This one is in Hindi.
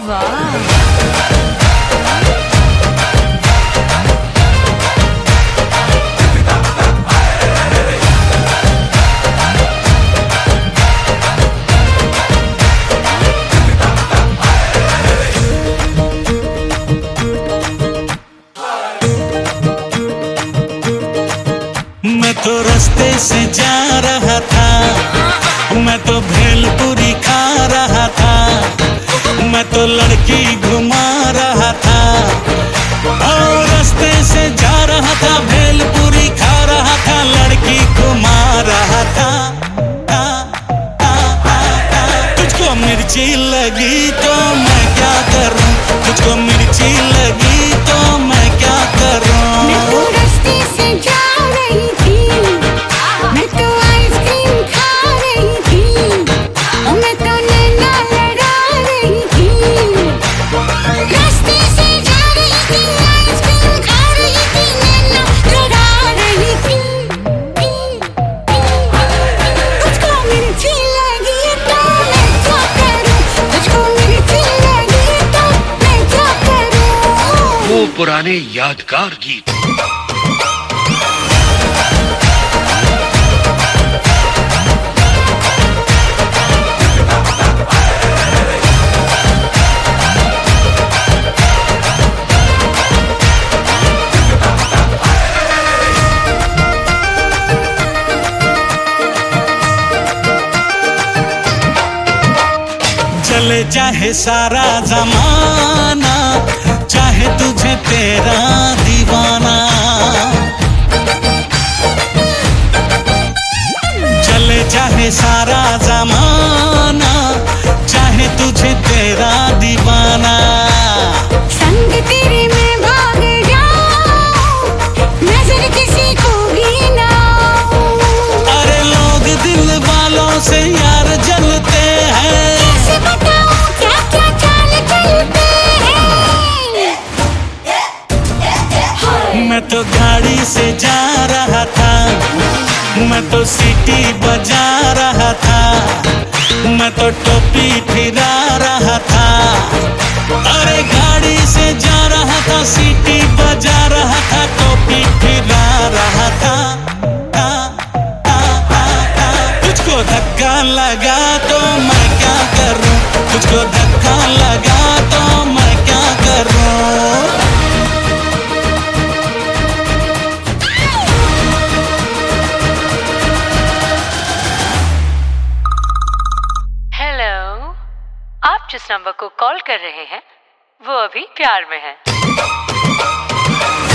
वाह। मैं तो रास्ते से जा रहा था, मैं तो भेलपुरी खा रहा था, मैं तो लड़की घुमा रहा था। और रास्ते से जा रहा था, भेलपुरी खा रहा था, लड़की घुमा रहा था। तुझको मिर्ची लगी तो मैं क्या करूं, तुझको मिर्ची लगी तो मैं क्या करूं। पुराने यादगार गीत। चले चाहे सारा जमाना, चाहे तुझे तेरा दीवाना, चले चाहे सारा जमाना, चाहे तुझे तेरा दीवाना। संग तेरे में भाग जाऊं, नजर किसी को भी ना। अरे लोग दिल वालों से यार जलते हैं, कैसे बताऊं क्या क्या चाल चलते हैं। मैं तो गाड़ी से जा रहा था, मैं तो सीटी बजा रहा था, मैं तो टोपी फिरा रहा था। अरे गाड़ी से जा रहा था, सीटी बजा रहा था, टोपी फिरा रहा था। तुझको धक्का लगा तो मैं क्या करूं, तुझको धक्का लगा तो मैं क्या करूं। आप जिस नंबर को कॉल कर रहे हैं वो अभी प्यार में है।